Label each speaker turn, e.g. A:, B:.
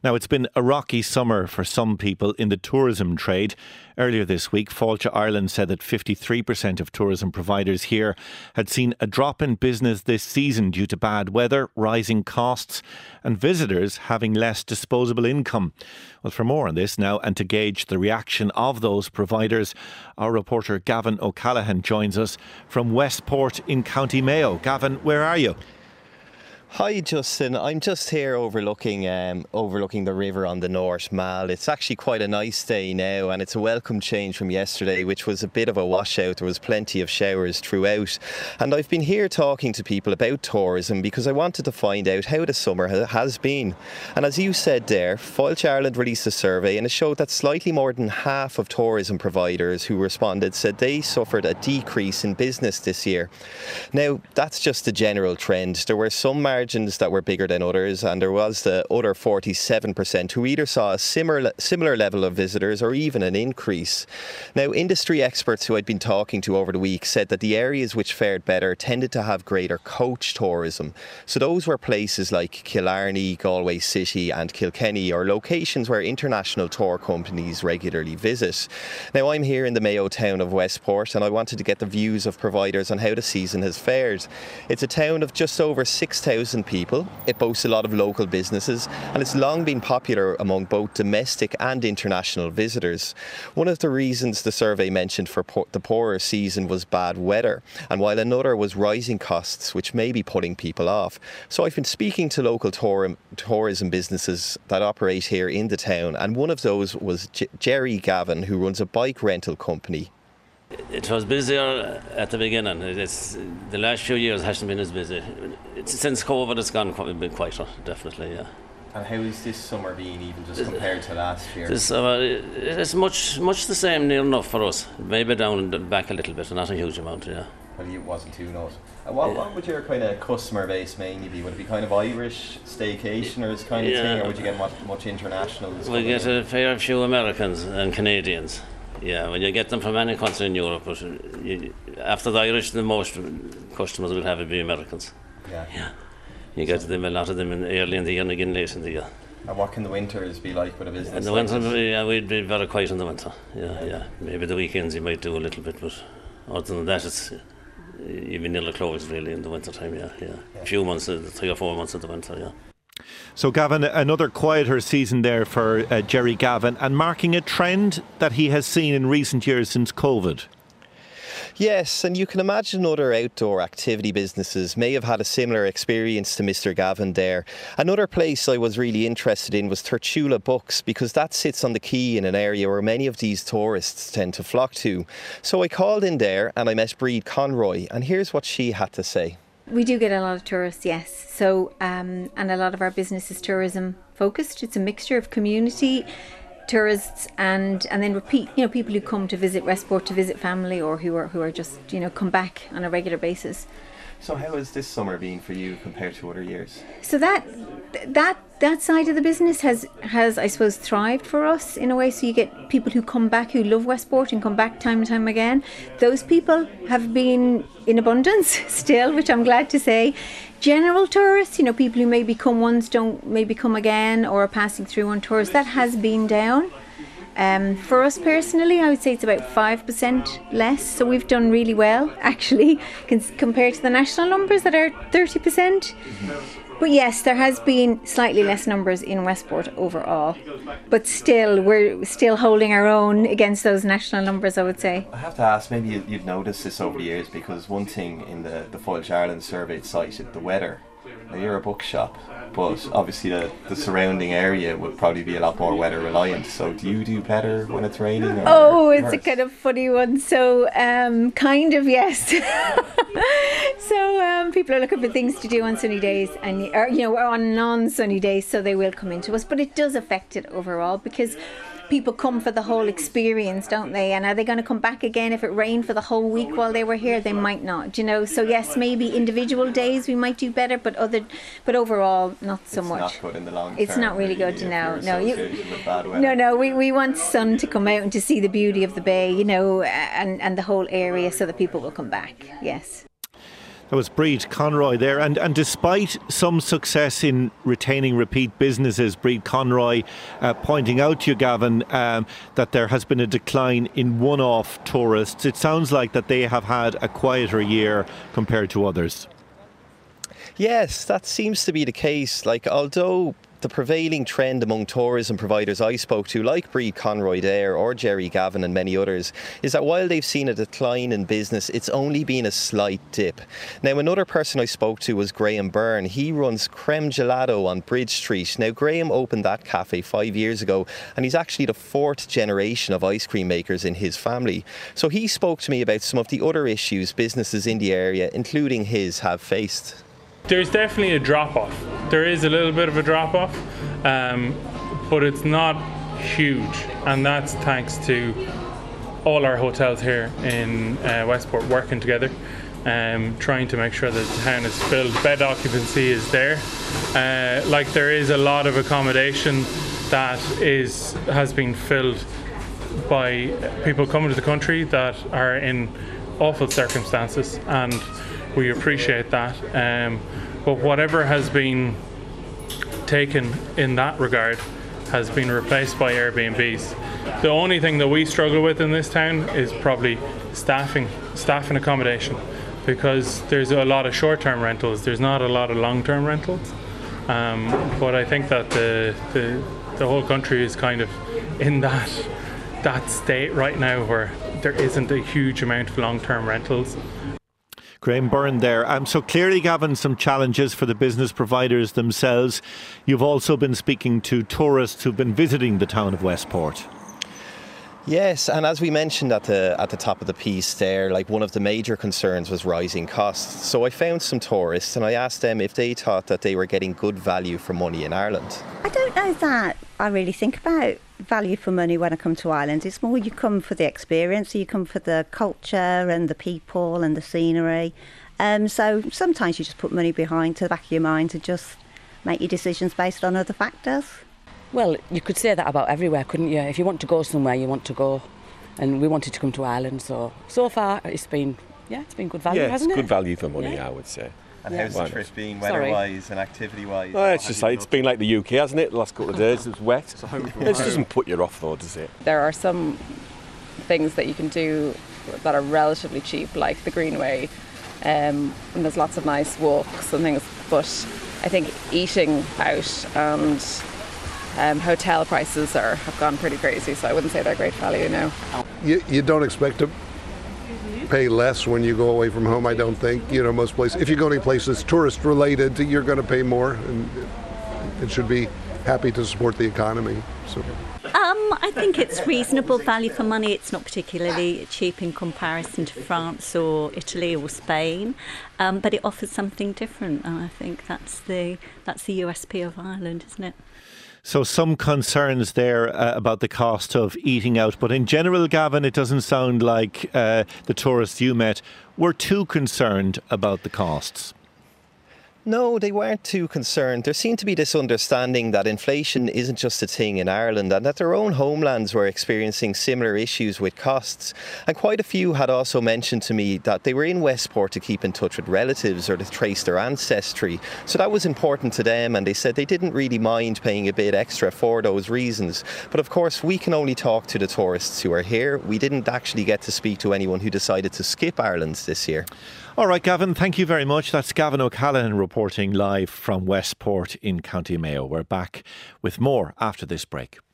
A: Now, it's been a rocky summer for some people in the tourism trade. Earlier this week, Fáilte Ireland said that 53% of tourism providers here had seen a drop in business this season due to bad weather, rising costs and visitors having less disposable income. Well, for more on this now and to gauge the reaction of those providers, our reporter Gavin O'Callaghan joins us from Westport in County Mayo. Gavin, where are you?
B: Hi Justin, I'm just here overlooking the river on the North Mall. It's actually quite a nice day now, and it's a welcome change from yesterday, which was a bit of a washout. There was plenty of showers throughout, and I've been here talking to people about tourism because I wanted to find out how the summer has been. And as you said there, Fáilte Ireland released a survey and it showed that slightly more than half of tourism providers who responded said they suffered a decrease in business this year. Now, that's just a general trend. There were some margins that were bigger than others, and there was the other 47% who either saw a similar level of visitors or even an increase. Now, industry experts who I'd been talking to over the week said that the areas which fared better tended to have greater coach tourism. So those were places like Killarney, Galway City and Kilkenny, or locations where international tour companies regularly visit. Now, I'm here in the Mayo town of Westport, and I wanted to get the views of providers on how the season has fared. It's a town of just over 6,000 people. It boasts a lot of local businesses, and it's long been popular among both domestic and international visitors. One of the reasons the survey mentioned for the poorer season was bad weather, and while another was rising costs, which may be putting people off. So I've been speaking to local tourism businesses that operate here in the town, and one of those was Jerry Gavin, who runs a bike rental company.
C: It was busier at the beginning. The last few years hasn't been as busy. Since COVID, it's gone a bit quieter, definitely, yeah.
B: And how is this summer been, even just compared to last year?
C: It's much the same, near enough for us. Maybe down and back a little bit, not a huge amount, yeah.
B: Well, it wasn't too much. What would your kind of customer base mainly be? Would it be kind of Irish staycationers kind of thing, or would you get much internationals?
C: We get a fair few Americans and Canadians. Yeah, when you get them from any country in Europe, but after the Irish, the most customers will have would be Americans. Yeah. You get them, a lot of them early in the year and again late in the year.
B: And what can the winters be like with a business?
C: In the winter, yeah, we'd be very quiet in the winter. Yeah. Maybe the weekends you might do a little bit, but other than that, it's you'd be nearly closed really in the winter time. Yeah. A few months, 3 or 4 months of the winter. Yeah.
A: So Gavin, another quieter season there for Jerry Gavin, and marking a trend that he has seen in recent years since COVID.
B: Yes, and you can imagine other outdoor activity businesses may have had a similar experience to Mr. Gavin there. Another place I was really interested in was Tortula Books, because that sits on the quay in an area where many of these tourists tend to flock to. So I called in there and I met Breed Conroy, and here's what she had to say.
D: We do get a lot of tourists, yes. So, and a lot of our business is tourism focused. It's a mixture of community tourists and then repeat, people who come to visit Westport, to visit family, or who are just, come back on a regular basis.
B: So how has this summer been for you compared to other years?
D: So that side of the business has I suppose thrived for us in a way. So you get people who come back, who love Westport and come back time and time again. Those people have been in abundance still, which I'm glad to say. General tourists, people who maybe come once, don't maybe come again, or are passing through on tours, that has been down. For us personally, I would say it's about 5% less, so we've done really well actually compared to the national numbers that are 30%. But yes, there has been slightly less numbers in Westport overall, but still we're still holding our own against those national numbers, I would say.
B: I have to ask, maybe you've noticed this over the years, because one thing in the Fáilte Ireland survey cited the weather. Now, you're a bookshop, but obviously the surrounding area would probably be a lot more weather reliant. So do you do better when it's raining?
D: It's a kind of funny one. So kind of, yes. So people are looking for things to do on sunny days, or on non-sunny days, so they will come into us. But it does affect it overall, because people come for the whole experience, don't they? And are they going to come back again if it rained for the whole week while they were here? They might not, So yes, maybe individual days we might do better, but overall not so much.
B: It's not good in the long term.
D: It's not really good.
B: No.
D: We want sun to come out and to see the beauty of the bay, and the whole area, so that people will come back. Yes.
A: That was Breed Conroy there. And despite some success in retaining repeat businesses, Breed Conroy pointing out to you, Gavin, that there has been a decline in one-off tourists. It sounds like that they have had a quieter year compared to others.
B: Yes, that seems to be the case. Like, although the prevailing trend among tourism providers I spoke to, like Breed Conroy there or Jerry Gavin and many others, is that while they've seen a decline in business, it's only been a slight dip. Now, another person I spoke to was Graham Byrne. He runs Creme Gelato on Bridge Street. Now, Graham opened that cafe 5 years ago, and he's actually the fourth generation of ice cream makers in his family. So he spoke to me about some of the other issues businesses in the area, including his, have faced.
E: There's definitely a drop-off. There is a little bit of a drop-off, but it's not huge, and that's thanks to all our hotels here in Westport working together, trying to make sure that the town is filled. Bed occupancy is there. There is a lot of accommodation that has been filled by people coming to the country that are in awful circumstances, and we appreciate that. But whatever has been taken in that regard has been replaced by Airbnbs. The only thing that we struggle with in this town is probably staff and accommodation, because there's a lot of short-term rentals. There's not a lot of long-term rentals. But I think that the whole country is kind of in that state right now where there isn't a huge amount of long-term rentals.
A: Graham Byrne there. So clearly, Gavin, some challenges for the business providers themselves. You've also been speaking to tourists who've been visiting the town of Westport.
B: Yes, and as we mentioned at the top of the piece there, like, one of the major concerns was rising costs. So I found some tourists and I asked them if they thought that they were getting good value for money in Ireland.
F: I don't know that I really think about value for money when I come to Ireland. It's more you come for the experience, you come for the culture and the people and the scenery. So sometimes you just put money behind to the back of your mind to just make your decisions based on other factors.
G: Well, you could say that about everywhere, couldn't you? If you want to go somewhere, you want to go. And we wanted to come to Ireland, so far it's been good value, hasn't it?
H: It's good value for money, I would say.
B: And how's the trip been, weather-wise and activity-wise?
H: Well, it's been like the UK, hasn't it? The last couple of days it was wet. It doesn't put you off, though, does it?
I: There are some things that you can do that are relatively cheap, like the Greenway, and there's lots of nice walks and things. But I think eating out and hotel prices have gone pretty crazy, so I wouldn't say they're great value now.
J: You don't expect to pay less when you go away from home, I don't think. Most places, if you go to places tourist related, you're going to pay more, and it should be happy to support the economy. So.
K: I think it's reasonable value for money. It's not particularly cheap in comparison to France or Italy or Spain, but it offers something different, and I think that's the USP of Ireland, isn't it?
A: So some concerns there about the cost of eating out. But in general, Gavin, it doesn't sound like the tourists you met were too concerned about the costs.
B: No, they weren't too concerned. There seemed to be this understanding that inflation isn't just a thing in Ireland, and that their own homelands were experiencing similar issues with costs. And quite a few had also mentioned to me that they were in Westport to keep in touch with relatives or to trace their ancestry. So that was important to them, and they said they didn't really mind paying a bit extra for those reasons. But of course, we can only talk to the tourists who are here. We didn't actually get to speak to anyone who decided to skip Ireland this year.
A: All right, Gavin, thank you very much. That's Gavin O'Callaghan reporting live from Westport in County Mayo. We're back with more after this break.